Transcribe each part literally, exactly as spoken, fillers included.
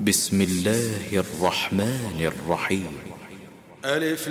بسم الله الرحمن الرحيم. ألف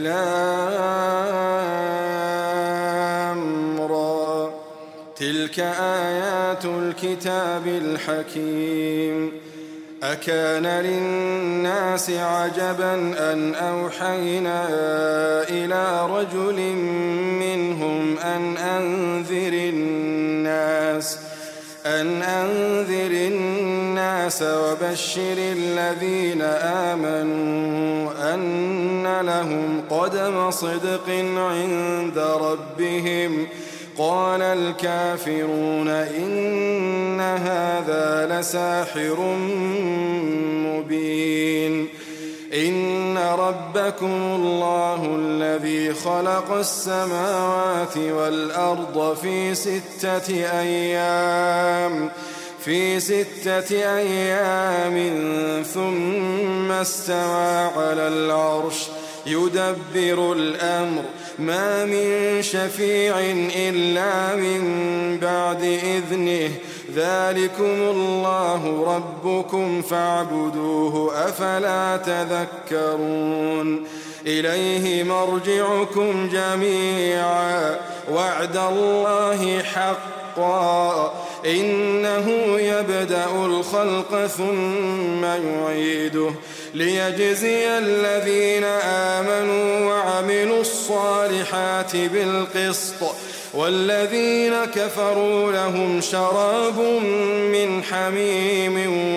لام را، تلك آيات الكتاب الحكيم. أكان للناس عجبا أن أوحينا إلى رجل منهم أن أنذر الناس أن أنذر الناس وبشر الذين آمنوا أن لهم قدم صدق عند ربهم. قال الكافرون إن هذا لساحر مبين. إن ربكم الله الذي خلق السماوات والأرض في ستة أيام في ستة أيام ثم استوى على العرش يدبر الأمر ما من شفيع إلا من بعد إذنه. ذلكم الله ربكم فاعبدوه أفلا تذكرون. إليه مرجعكم جميعا وعد الله حقا إنه يبدأ الخلق ثم يعيده ليجزي الذين آمنوا وعملوا الصالحات بالقسط والذين كفروا لهم شراب من حميم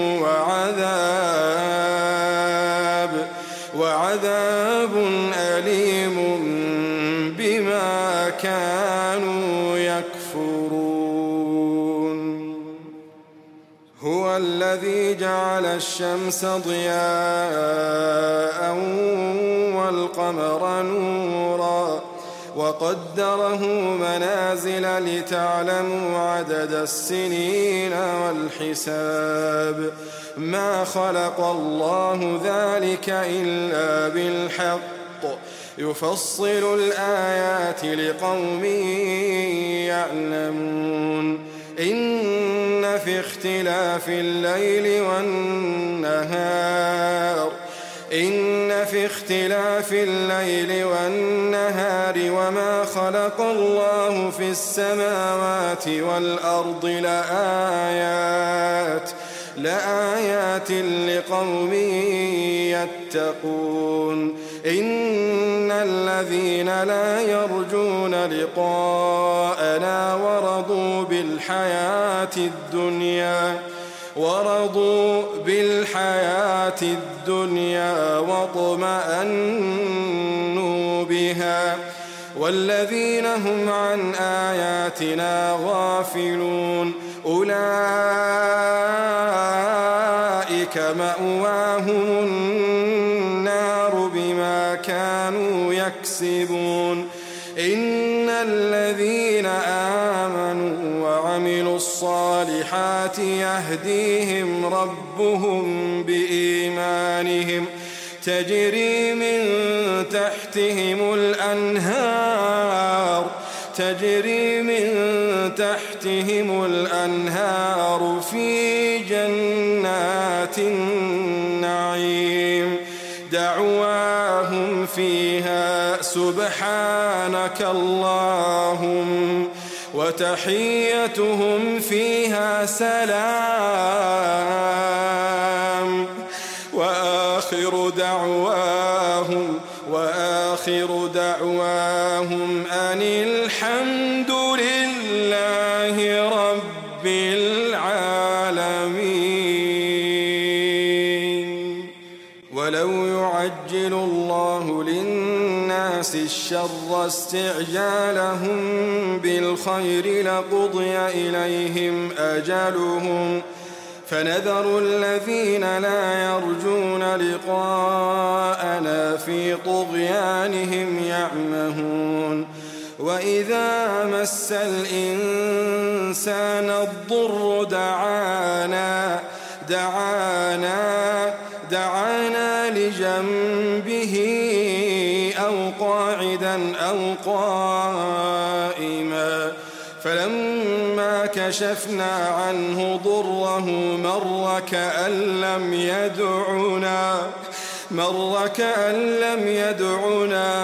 وعذاب وعذاب أليم بما كانوا يكفرون. هو الذي جعل الشمس ضياء والقمر نورا وقدره منازل لتعلموا عدد السنين والحساب. ما خلق الله ذلك إلا بالحق يفصل الآيات لقوم يعلمون. إن في اختلاف الليل والنهار إن في اختلاف الليل والنهار وما خلق الله في السماوات والأرض لآيات لآيات لقوم يتقون. إن الذين لا يرجون لقاءنا ورضوا بالحياة الدنيا ورضوا بالحياة الدنيا واطمأنوا بها والذين هم عن آياتنا غافلون أولئك مأواهم النار بما كانوا يكسبون. إن الذين آمنوا وعملوا الصالحات يهديهم ربهم بإيمانهم تجري من تحتهم الأنهار تجري من تحتهم الأنهار في جنات النعيم دعواهم فيها سبحانك اللهم وتحيتهم فيها سلام وآخر دعواهم وآخر دعواهم أن الحمد لله رب العالمين. ولو يعجل الله للناس الشر استعجالهم بالخير لقضي إليهم أجلهم فنذر الذين لا يرجون لقاءنا في طغيانهم يعمهون. وإذا مس الإنسان الضر دعانا دعانا دعانا لجنبه أو قاعدا أو قائما فلما كشفنا عنه ضره مر كأن لم يدعنا مر كأن لم يدعنا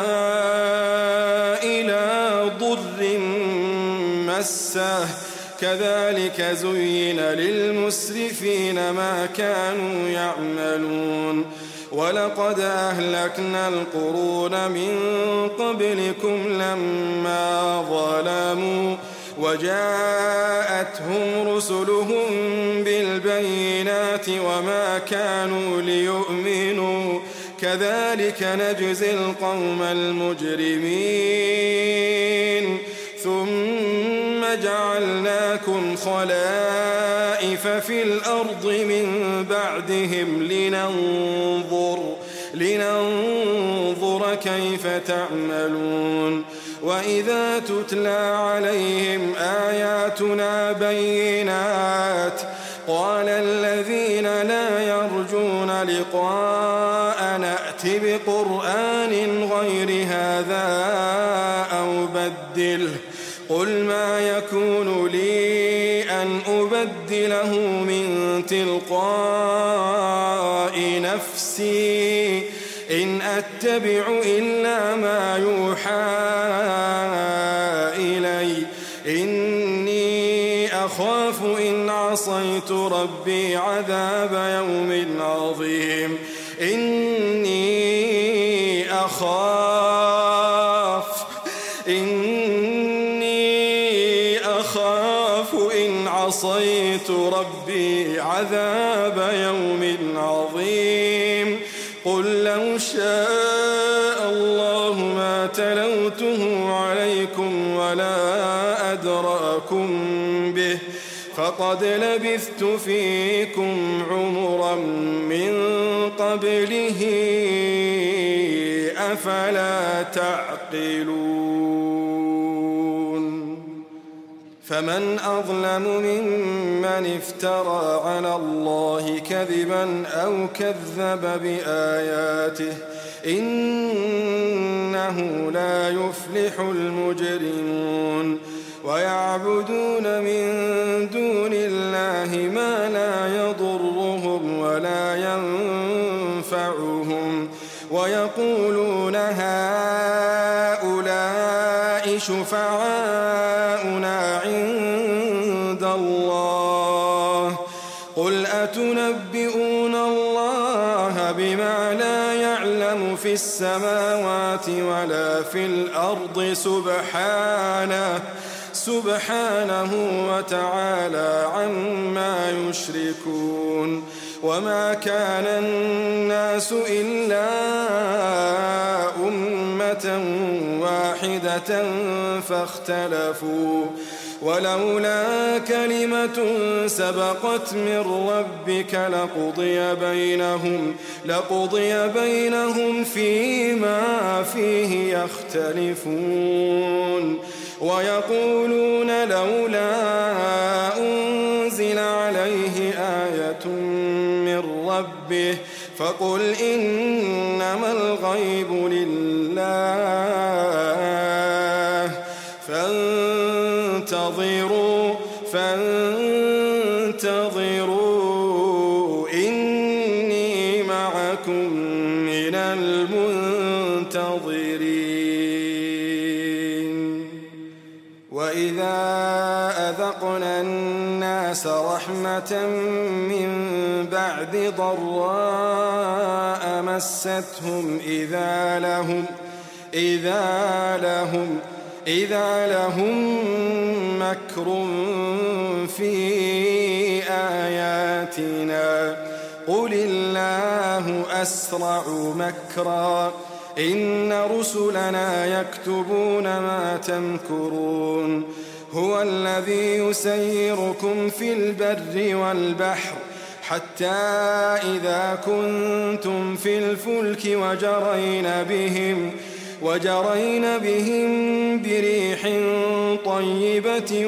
إلى ضر مسه كذلك زين للمسرفين ما كانوا يعملون ولقد أهلكنا القرون من قبلكم لما ظلموا وجاءتهم رسلهم بالبينات وما كانوا ليؤمنوا كذلك نجزي القوم المجرمين ثم جعلناكم خلائف في الأرض من بعدهم لننظر لننظر كيف تعملون وإذا تتلى عليهم آياتنا بينات قال الذين لا يرجون لقاءنا ائت بقرآن غير هذا أو بدله قل ما يكون لي أن أبدله من تلقاء نفسي إن أتبع إلا ما يوحى إلي إني أخاف إن عصيت ربي عذاب يوم عظيم إني أخاف إني أخاف إن عصيت ربي عذاب يوم عظيم قل لو شاء الله ما تلوته عليكم ولا أدراكم به فقد لبثت فيكم عمرا من قبله أفلا تعقلون فمن أظلم ممن افترى على الله كذبا أو كذب بآياته إنه لا يفلح المجرمون ويعبدون من دون الله ما لا يضرهم ولا ينفعهم ويقولون هؤلاء شفعاؤنا عند الله قل أتنبئون الله بما لا يعلم في السماوات ولا في الأرض سبحانه سبحانه وتعالى عما يشركون وما كان الناس إلا أمة واحدة فاختلفوا ولولا كلمة سبقت من ربك لقضي بينهم لقضي بينهم فيما فيه يختلفون ويقولون لولا أنزل عليه آية من ربه فقل إنما الغيب لله فانتظروا فانتظروا إني معكم من المنتظرين وإذا أذقنا الناس رحمة من بعد ضراء مستهم إذا لهم إذا لهم إذا لهم مكر في آياتنا قل الله أسرع مكرا إن رسلنا يكتبون ما تمكرون هو الذي يسيركم في البر والبحر حتى إذا كنتم في الفلك وجرين بهم وجرين بهم بريح طيبة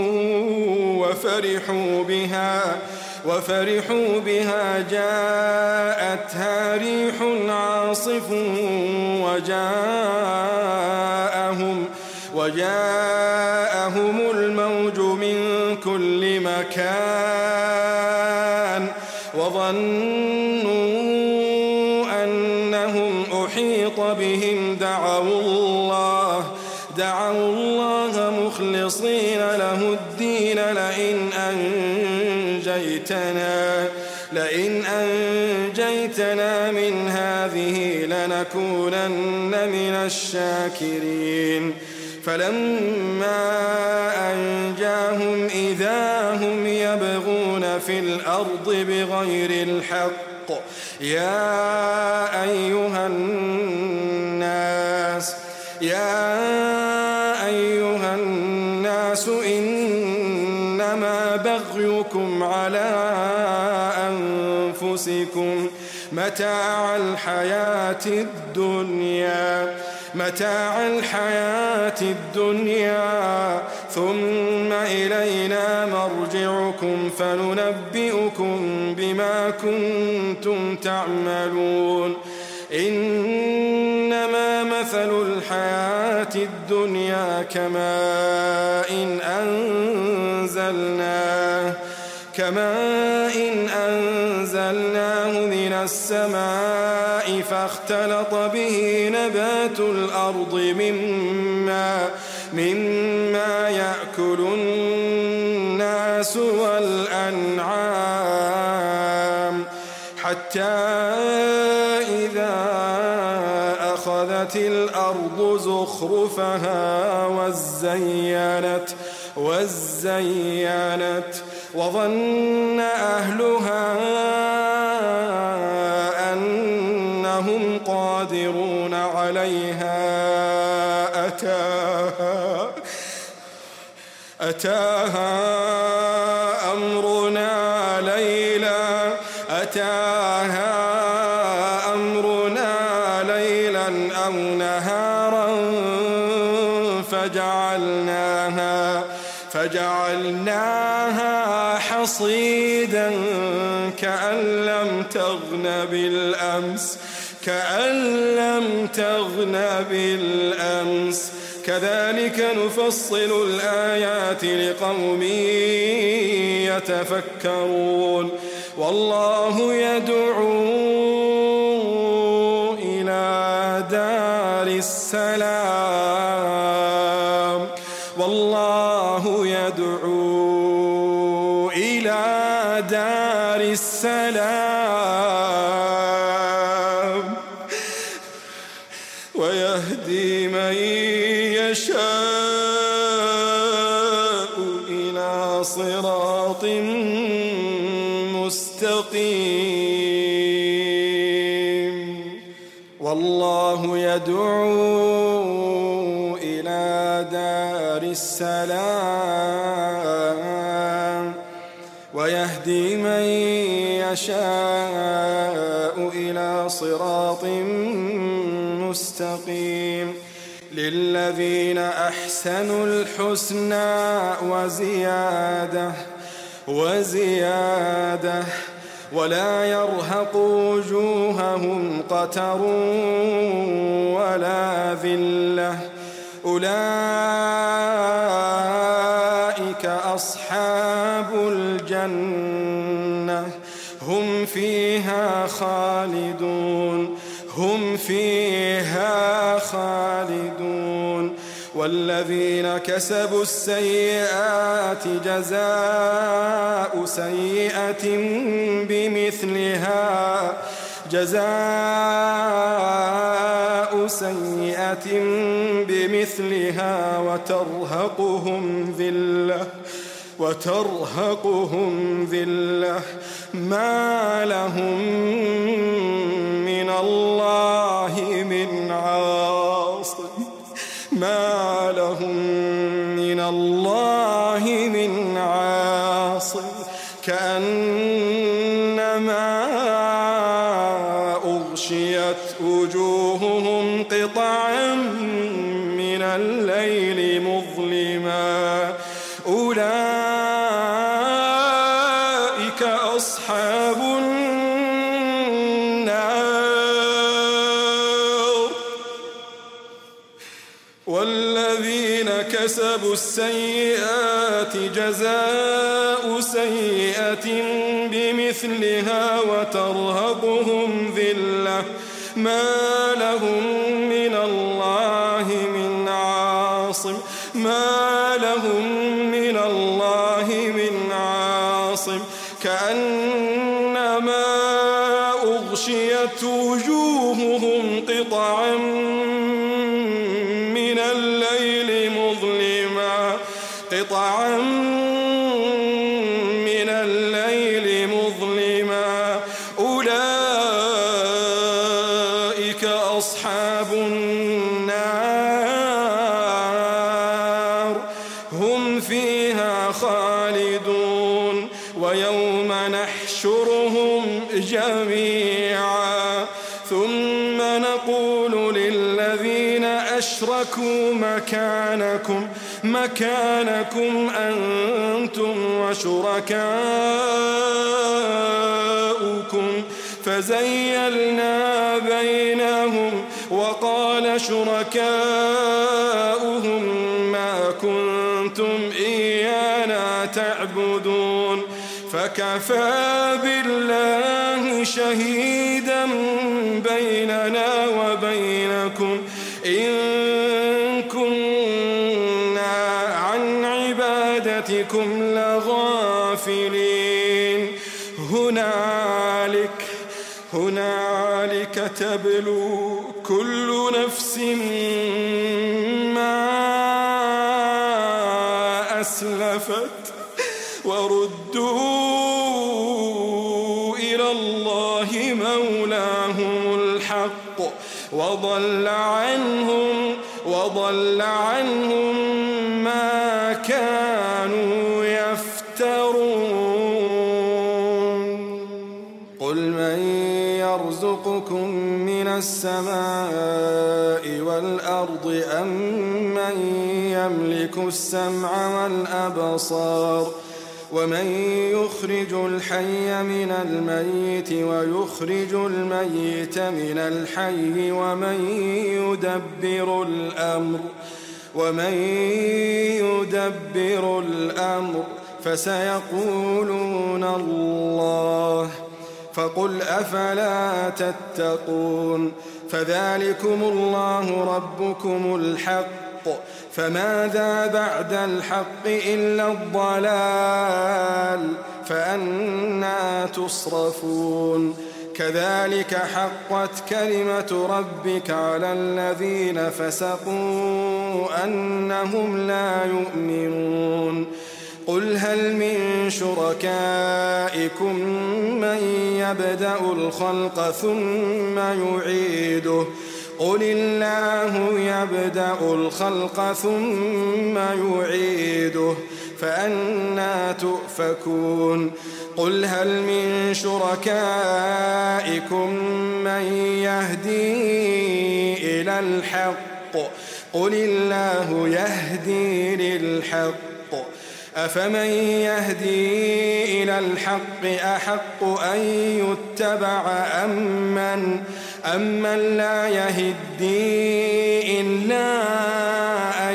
وفرحوا بها وفرحوا بها جاءتها ريح عاصف وجاءهم وجاءهم الموج من كل مكان وظنوا أنهم أحيط بهم دعوا الله دعوا الله مخلصين له الدين لئن أنجيتنا لئن أنجيتنا من هذه لنكونن من الشاكرين فلما أنجاهم إذا هم يبغون في الأرض بغير الحق يا أيها الناس يا أيها الناس إنما بغيكم على أنفسكم متاع الحياة الدنيا متاع الحياة الدنيا ثم إلينا مرجعكم فننبئكم بما كنتم تعملون إنما مثل الحياة الدنيا كماء إن أنزلناه كماء إن أنزلناه من السماء فاختلط به نبات الأرض مما مما يأكل الناس والأنعام حتى إذا أخذت الأرض زخرفها وزينت وزينت وظن أهلها أنهم قادرون عليها أتاها أتاها أمرنا ليلا أتاها أمرنا ليلا أو نهارا فجعلناها فجعلناها حصيدا كأن لم تغن بالأمس كأن لم تغن بالأمس كذلك نفصل الآيات لقوم يتفكرون والله يدعو إلى دار السلام والله يدعو إلى دار السلام ويهدي من يشاء إلى صراط مستقيم والله يدعو إلى دار السلام ويهدي من يشاء إلى صراط مستقيم للذين أحسنوا الحسنى وزيادة وزيادة ولا يرهق وجوههم قتر ولا ذلة أولئك أصحاب الجنة هم فيها خالدون هم فيها خالدون والذين كسبوا السيئات جزاء سيئة بمثلها جزاء سيئة بمثلها وترهقهم ذلة وترهقهم ذلة ما لهم من الله من عاصم ما لهم من الله من عاصم كأنما أغشيت وجوههم قطعا من الليل مظلما أولئك أصحاب النار والذين كسبوا السيئات جزاء سيئة سيئة بمثلها وترهقهم ذلة ما لهم من الله من عاصم ما لهم من الله من عاصم كأنما أغشيت وجوههم قطعا من الليل مظلما قطعا من الليل مظلما أولئك أصحاب النار هم فيها خالدون ويوم نحشرهم جميعا ثم نقول للذين أشركوا مكانكم مكانكم أنتم وشركاؤكم فزيلنا بينهم وقال شركاؤهم ما كنتم إيانا تعبدون فكفى بالله شهيدا بيننا وبينكم إن كنا عن عبادتكم لغافلين هنالك هنالك تبلو كل نفس ما أسلفت وردوا إلى الله مولاهم الحق وضل عنهم وضل عنهم ما كانوا يفترون قل من يرزقكم من السماء والأرض أم من يملك السمع والأبصار ومن يخرج الحي من الميت ويخرج الميت من الحي ومن يدبر الأمر ومن يدبر الأمر فسيقولون الله فقل أفلا تتقون فذلكم الله ربكم الحق فماذا بعد الحق إلا الضلال فأنى تصرفون كذلك حقت كلمة ربك على الذين فسقوا أنهم لا يؤمنون قل هل من شركائكم من يبدأ الخلق ثم يعيده قل الله يبدأ الخلق ثم يعيده فأنى تؤفكون قل هل من شركائكم من يهدي إلى الحق قل الله يهدي للحق أفمن يهدي إلى الحق أحق أن يتبع أمن أمن لا يهدي إلا أن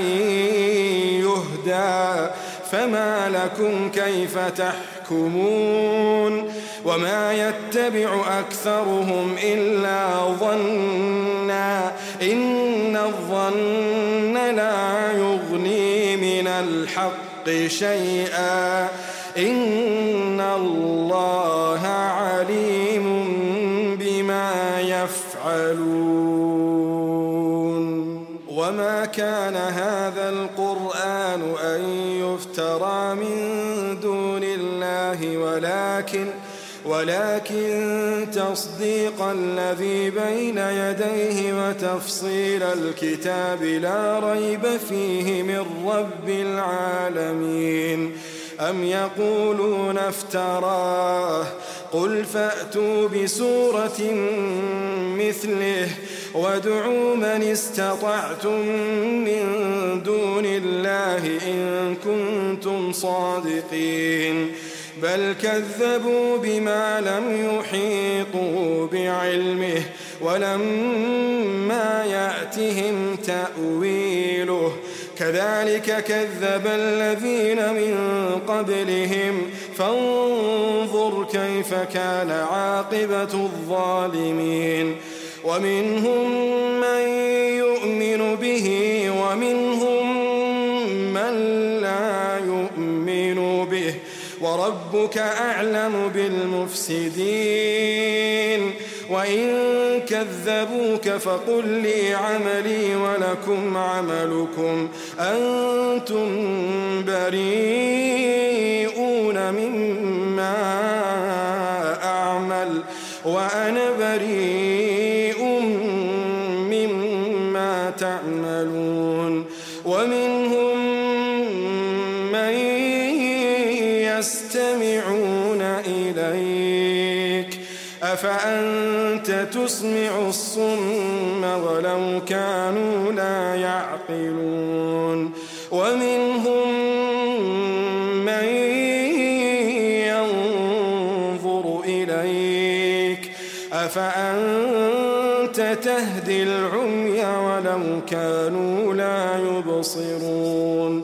يهدى فما لكم كيف تحكمون وما يتبع أكثرهم إلا ظنا إن الظن لا يغني من الحق شيئا إن الله عليم بما يفعلون وما كان هذا القرآن أن يفترى من دون الله ولكن ولكن تصديق الذي بين يديه وتفصيل الكتاب لا ريب فيه من رب العالمين أم يقولون افتراه قل فأتوا بسورة مثله وادعوا من استطعتم من دون الله إن كنتم صادقين بل كذبوا بما لم يحيطوا بعلمه ولما يأتهم تأويله كذلك كذب الذين من قبلهم فانظر كيف كان عاقبة الظالمين ومنهم من يؤمن به ومنهم من لا يؤمن به وربك أعلم بالمفسدين وإن كذبوك فقل لي عملي ولكم عملكم أنتم بريئون مما أعمل وأنا بريء مما تعملون ومنهم من يستمعون إليك أفأنت تسمع الصم ولو كانوا لا يعقلون ومنهم من ينظر إليك أفأنت تهدي العمي ولو كانوا لا يبصرون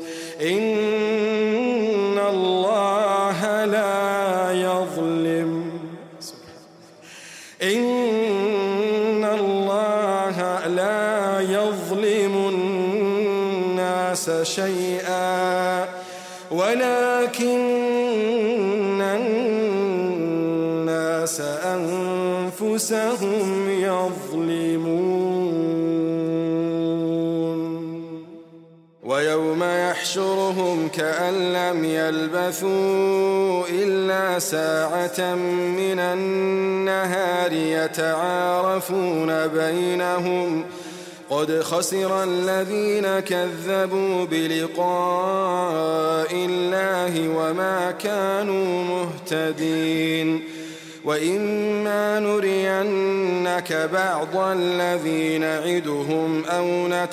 إن الله لا يظلم إن الله لا يظلم الناس شيئا ولكن الناس أنفسهم يظلمون ويوم يحشرهم كأن لم يلبثوا إلا ساعة من النهار يتعارفون بينهم قد خسر الذين كذبوا بلقاء الله وما كانوا مهتدين وإما نرينك بعض الذي نعدهم أو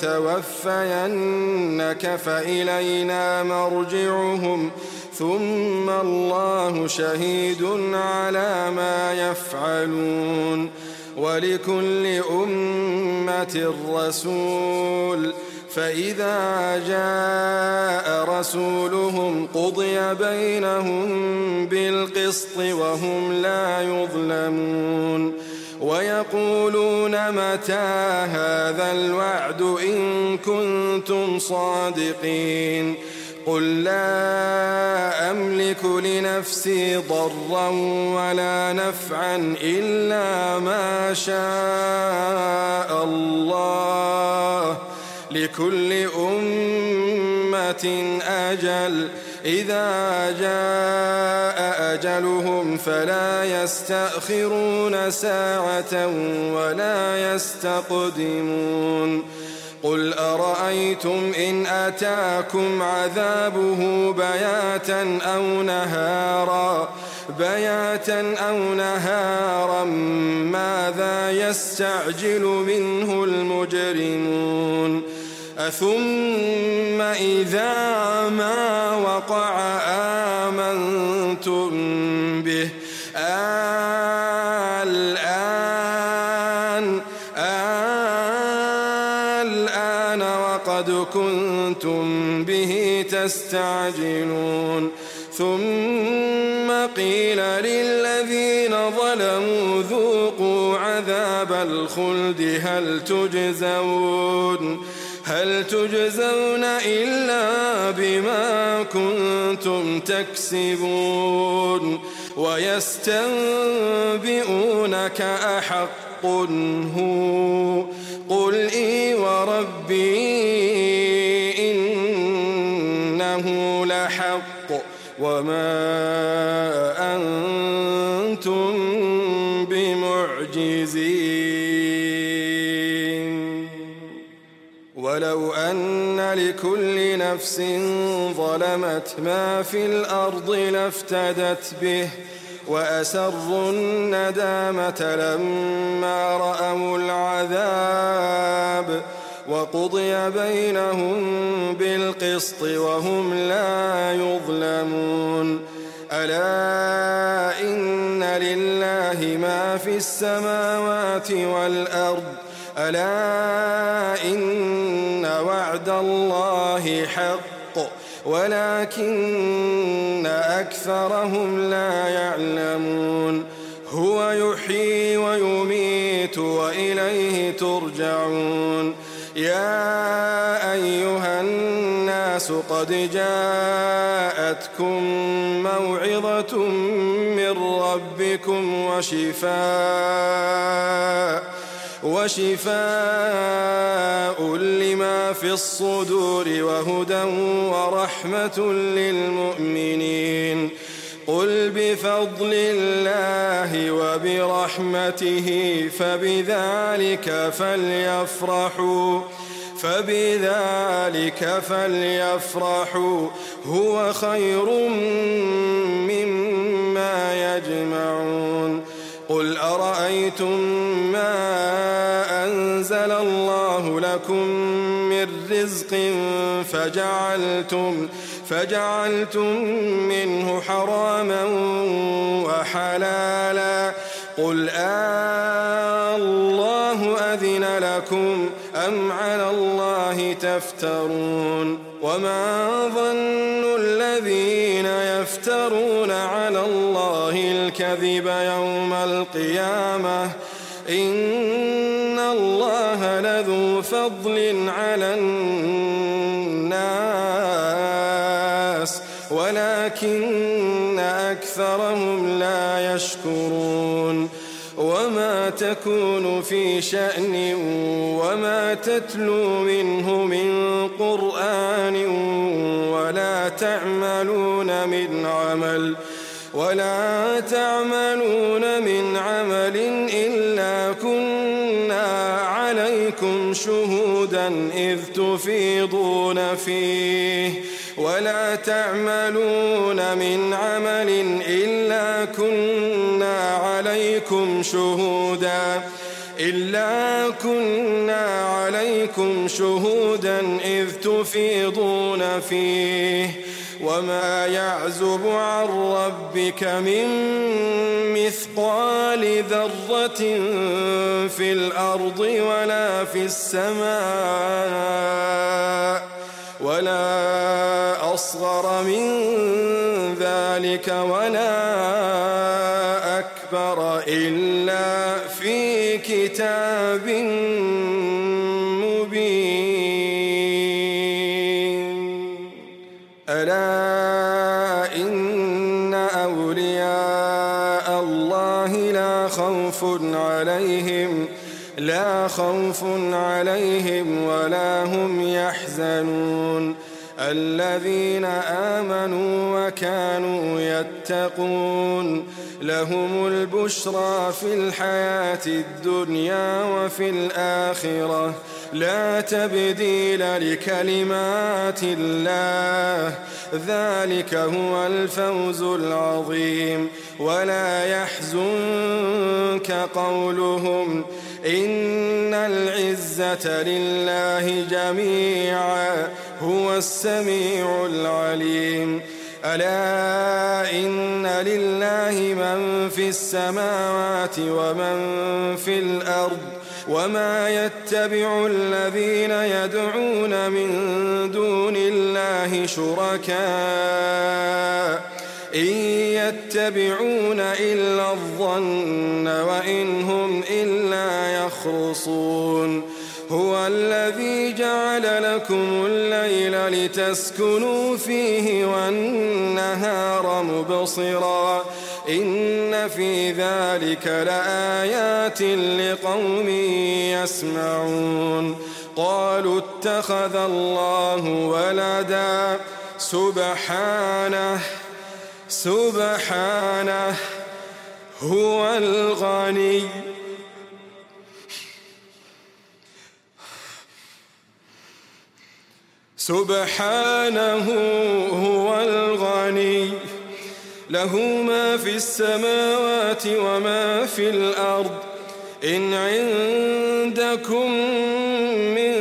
نتوفينك فإلينا مرجعهم ثم الله شهيد على ما يفعلون ولكل أمة رسول فإذا جاء رسولهم قضي بينهم بالقسط وهم لا يظلمون ويقولون متى هذا الوعد إن كنتم صادقين قل لا أملك لنفسي ضرا ولا نفعا إلا ما شاء الله لكل أمة أجل إذا جاء أجلهم فلا يستأخرون ساعة ولا يستقدمون قل أرأيتم إن أتاكم عذابه بياتا أو نهارا بياتا أو نهارا ماذا يستعجل منه المجرمون أثم إذا ما وقع آمنتم به الآن الآن وقد كنتم به تستعجلون ثم قيل للذين ظلموا ذوقوا عذاب الخلد هل تجزون هل تجزون إلا بما كنتم تكسبون ويستنبئونك أحق هو قل إي وربي إنه لحق وما أنتم بمعجزين ولو أن لكل نفس ظلمت ما في الأرض لافتدت به وأسروا الندامة لما رأوا العذاب وقضي بينهم بالقسط وهم لا يظلمون ألا إن لله ما في السماوات والأرض ألا إن وعد الله حق ولكن أكثرهم لا يعلمون هو يحيي ويميت وإليه ترجعون يا أيها الناس قد جاءتكم موعظة من ربكم وشفاء وشفاء لما في الصدور وهدى ورحمة للمؤمنين قل بفضل الله وبرحمته فبذلك فليفرحوا فبذلك فليفرحوا هو خير مما يجمعون قل أرأيتم ما أنزل الله لكم من رزق فجعلتم فجعلتم منه حراما وحلالا قل آه الله أذن لكم أم على الله تفترون وما ظن الذين يفترون على الله الكذب يوم القيامة إن الله لذو فضل على الناس ولكن أكثرهم لا يشكرون وما تكون في شأن وما تتلو منه من قرآن ولا تعملون من عمل ولا تعملون من عمل إلا كنا عليكم شهودا إذ تفيضون فيه ولا تعملون من عمل إلا كنا عليكم شهودا إلا كنا عليكم شهودا إذ تفيضون فيه وما يعزب عن ربك من مثقال ذرة في الأرض ولا في السماء ولا أصغر من ذلك ولا أكبر إلا في كتاب مبين ألا إن أولياء الله لا خوف عليهم لا خوف عليهم ولا هم يحزنون الذين آمنوا وكانوا يتقون لهم البشرى في الحياة الدنيا وفي الآخرة لا تبديل لكلمات الله ذلك هو الفوز العظيم ولا يحزنك قولهم إن العزة لله جميعا هو السميع العليم ألا إن لله من في السماوات ومن في الأرض وما يتبع الذين يدعون من دون الله شركاء إن يتبعون إلا الظن وإن هم إلا يخرصون هو الذي جعل لكم الليل لتسكنوا فيه والنهار مبصرا إن في ذلك لآيات لقوم يسمعون قالوا اتخذ الله ولدا سبحانه سبحانه هو الغني سبحانه هو الغني له ما في السماوات وما في الأرض إن عندكم من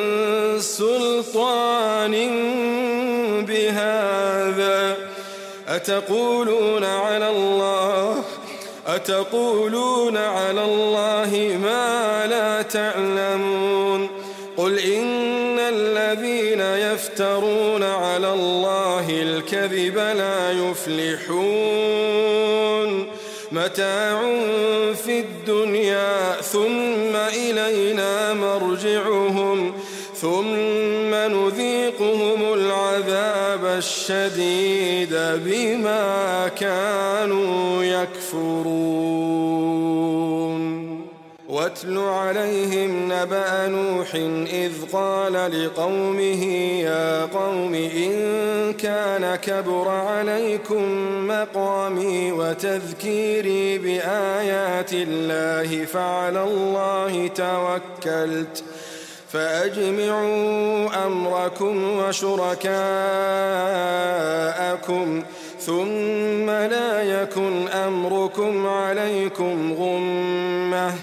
سلطان بهذا أتقولون على الله أتقولون على الله ما لا تعلمون قل إن الذين يفترون على الله يفلحون متاع في الدنيا ثم إلينا مرجعهم ثم نذيقهم العذاب الشديد بما كانوا يكفرون واتل عليهم نبأ نوح إذ قال لقومه يا قوم إن كان كبر عليكم مقامي وتذكيري بآيات الله فعلى الله توكلت فأجمعوا أمركم وشركاءكم ثم لا يكن أمركم عليكم غمة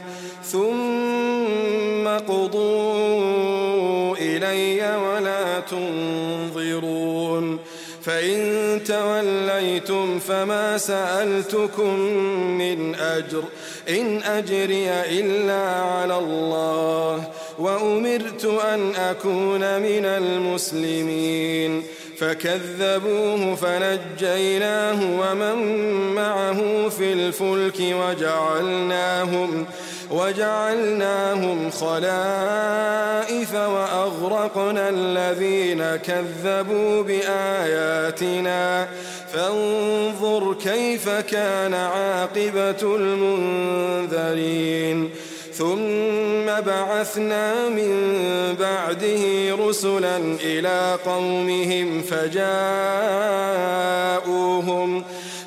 ثم قضوا إلي ولا تنظرون فإن توليتم فما سألتكم من أجر إن أجري إلا على الله وأمرت أن أكون من المسلمين فكذبوه فنجيناه ومن معه في الفلك وجعلناهم وجعلناهم خلائف وأغرقنا الذين كذبوا بآياتنا فانظر كيف كان عاقبة المنذرين ثم بعثنا من بعده رسلا إلى قومهم فجاءوهم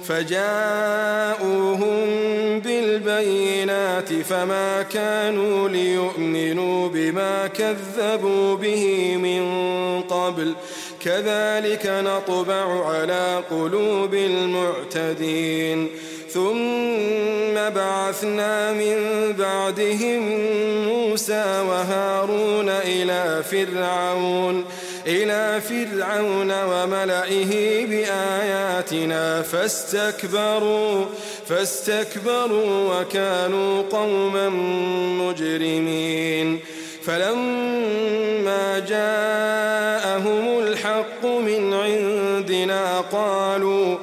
فجاءوهم بالبينات فما كانوا ليؤمنوا بما كذبوا به من قبل كذلك نطبع على قلوب المعتدين ثم بعثنا من بعدهم موسى وهارون إلى فرعون إلى فرعون وملئه بآياتنا فاستكبروا فاستكبروا وكانوا قوما مجرمين فلما جاءهم الحق من عندنا قالوا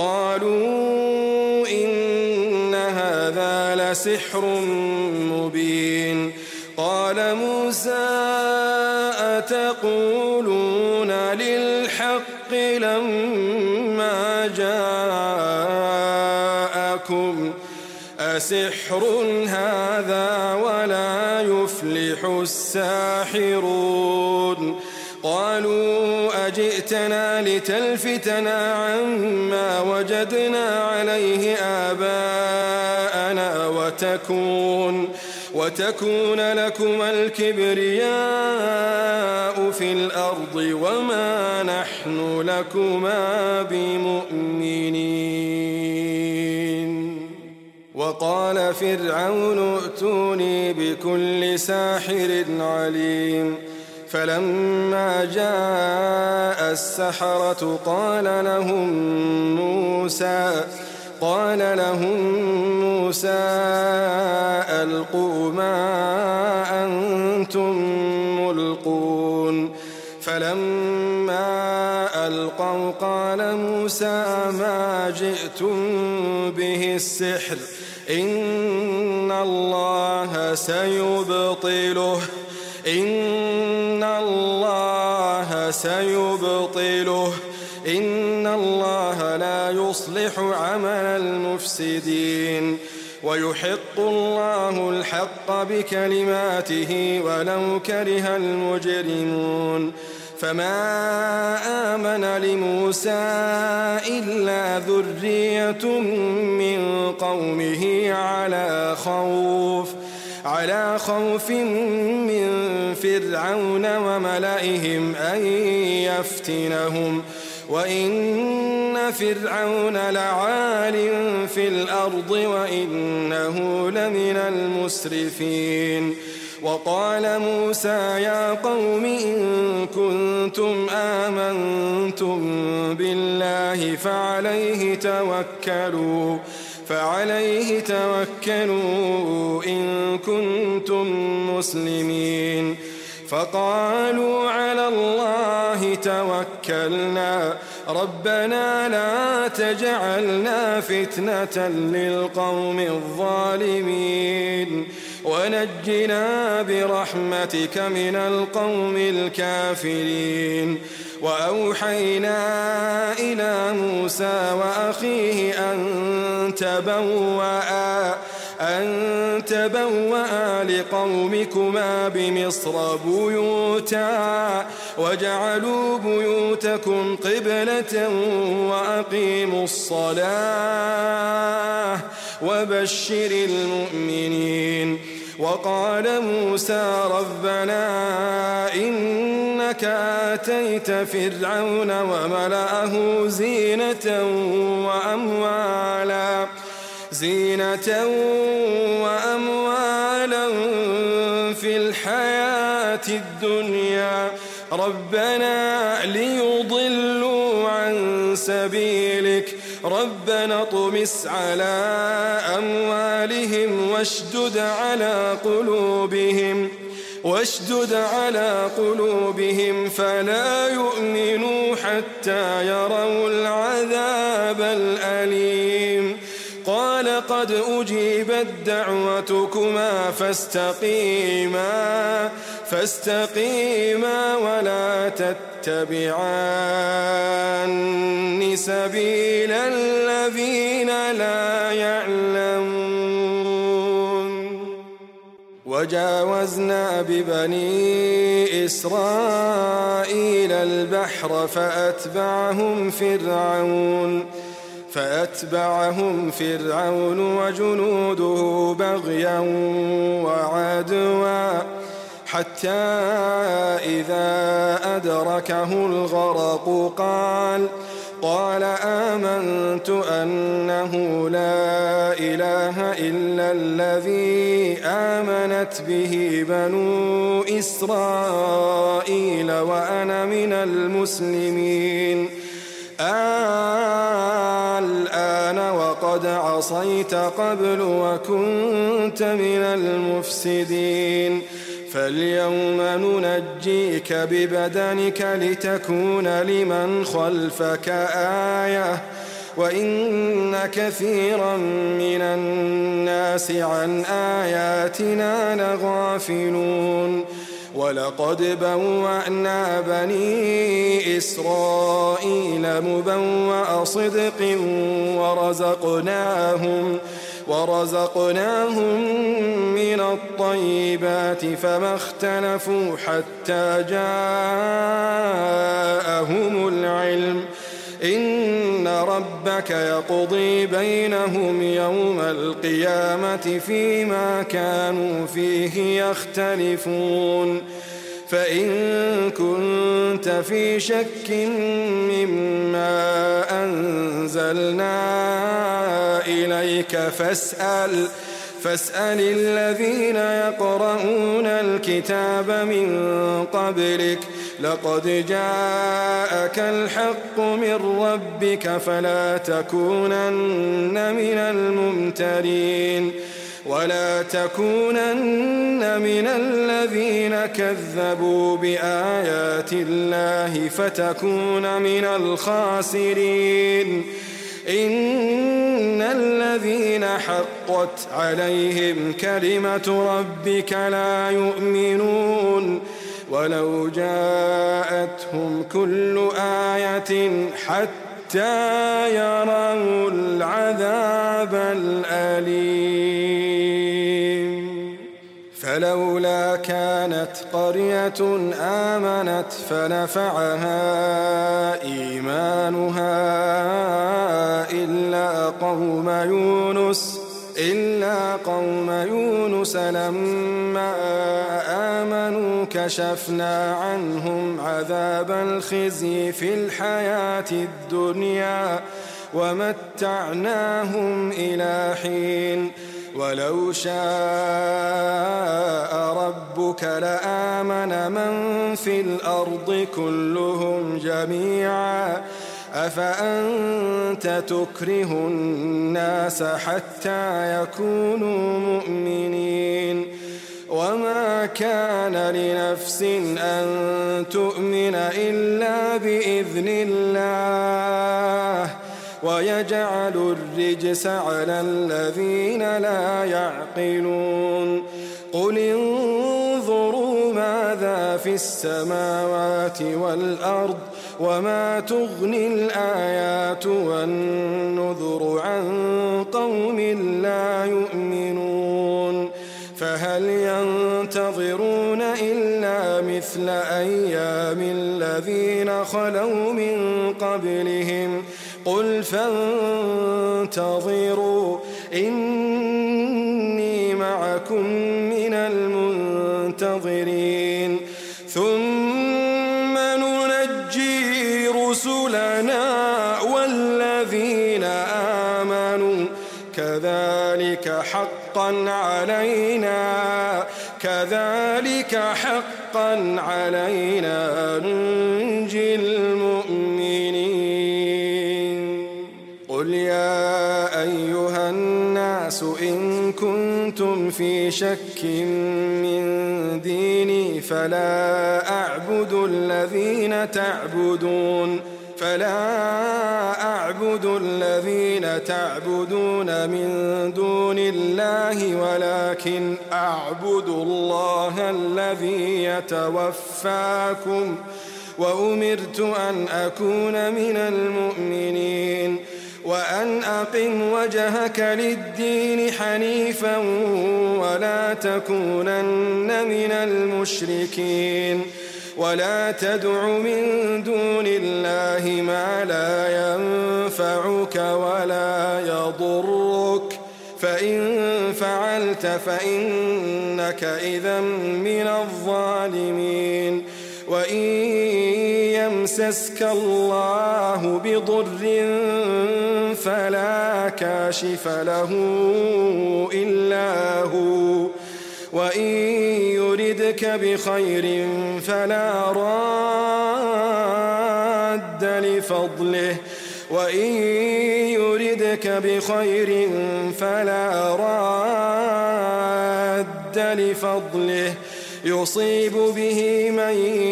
قالوا إن هذا لسحر مبين قال موسى أتقولون للحق لما جاءكم أسحر هذا ولا يفلح الساحرون قالوا أجئتنا لتلفتنا عما وجدنا عليه آباءنا وتكون وتكون لكما الكبرياء في الأرض وما نحن لكما بمؤمنين وقال فرعون ائتوني بكل ساحر عليم فلما جاء السحرة قال لهم موسى قال لهم موسى ألقوا ما أنتم ملقون فلما ألقوا قال موسى ما جئتم به السحر إن الله سيبطله إن الله سيبطله إن الله لا يصلح عمل المفسدين ويحق الله الحق بكلماته ولو كره المجرمون فما آمن لموسى إلا ذرية من قومه على خوف على خوف من فرعون وملئهم أن يفتنهم وإن فرعون لعال في الأرض وإنه لمن المسرفين وقال موسى يا قوم إن كنتم آمنتم بالله فعليه توكلوا فعليه توكلوا إن كنتم مسلمين فقالوا على الله توكلنا ربنا لا تجعلنا فتنة للقوم الظالمين ونجنا برحمتك من القوم الكافرين. وأوحينا إلى موسى وأخيه أن تبوأ أن تبوأ لقومكما بمصر بيوتا وجعلوا بيوتكم قبلة وأقيموا الصلاة وبشر المؤمنين. وقال موسى ربنا إنك آتيت فرعون وملأه زينة وأموالا زينة وأموالا في الحياة الدنيا ربنا ليضلوا عن سبيلك ربنا اطمس على أموالهم واشدد على قلوبهم واشدد على قلوبهم فلا يؤمنوا حتى يروا العذاب الأليم. قال قد أجيبت دعوتكما فاستقيما فاستقيما ولا تتبعان سبيل الذين لا يعلمون. وجاوزنا ببني إسرائيل البحر فأتبعهم فرعون فأتبعهم فرعون وجنوده بغيا وعدوا حتى إذا أدركه الغرق قال قال آمنت أنه لا إله إلا الذي آمنت به بنو إسرائيل وأنا من المسلمين. الآن وقد عصيت قبل وكنت من المفسدين فاليوم ننجيك ببدنك لتكون لمن خلفك آية وإن كثيرا من الناس عن آياتنا لغافلون. ولقد بوأنا بني إسرائيل مبوأ صدق ورزقناهم ورزقناهم من الطيبات فما اختلفوا حتى جاءهم العلم إن ربك يقضي بينهم يوم القيامة فيما كانوا فيه يختلفون. فإن كنت في شك مما أنزلنا إليك فاسأل فاسأل الذين يقرؤون الكتاب من قبلك لقد جاءك الحق من ربك فلا تكونن من الممترين ولا تكونن من الذين كذبوا بآيات الله فتكون من الخاسرين. إن الذين حقت عليهم كلمة ربك لا يؤمنون ولو جاءتهم كل آية حتى يروا العذاب الأليم. فلولا كانت قرية آمنت فنفعها إيمانها إلا قوم يونس إلا قوم يونس لما آمنوا كشفنا عنهم عذاب الخزي في الحياة الدنيا ومتعناهم إلى حين ولو شاء ربك لآمن من في الأرض كلهم جميعا أفأنت تكره الناس حتى يكونوا مؤمنين وما كان لنفس أن تؤمن إلا بإذن الله ويجعل الرجس على الذين لا يعقلون قل انظروا ماذا في السماوات والأرض وما تغني الآيات والنذر عن قوم لا يؤمنون فهل ينتظرون إلا مثل أيام الذين خلوا من قبلهم قل فانتظروا إني معكم من المنتظرين ثم ننجي رسلنا والذين آمنوا كذلك حقا علينا كذلك حقا علينا ننجي المؤمنين قل يا أيها الناس إن كنتم في شك من ديني فلا أعبد الذين تعبدون فلا أعبد الذين تعبدون من دون الله ولكن أعبد الله الذي يتوفاكم وأمرت أن أكون من المؤمنين وأن أقم وجهك للدين حنيفا ولا تكونن من المشركين ولا تدع من دون الله ما لا ينفعك ولا يضرك فإن فعلت فإنك إذا من الظالمين وإن يمسسك الله بضر فلا كاشف له إلا هو وإن يردك بخير فلا راد لفضله وإن يردك بخير فلا راد لفضله يصيب به من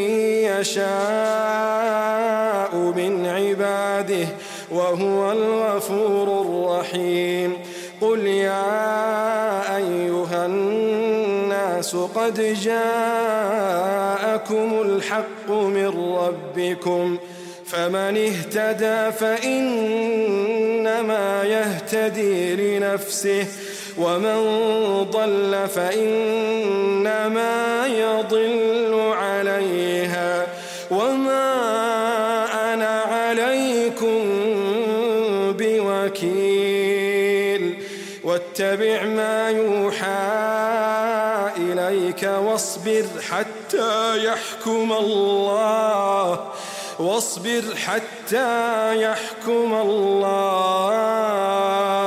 يشاء من عباده وهو الغفور الرحيم قل يا أيها الناس قد جاءكم الحق من ربكم فمن اهتدى فإنما يهتدي لنفسه ومن ضل فإنما يضل عليها وما أنا عليكم بوكيل واتبع ما يوحى إليك واصبر حتى يحكم الله واصبر حتى يحكم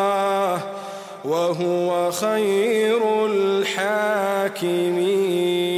الله وهو خير الحاكمين.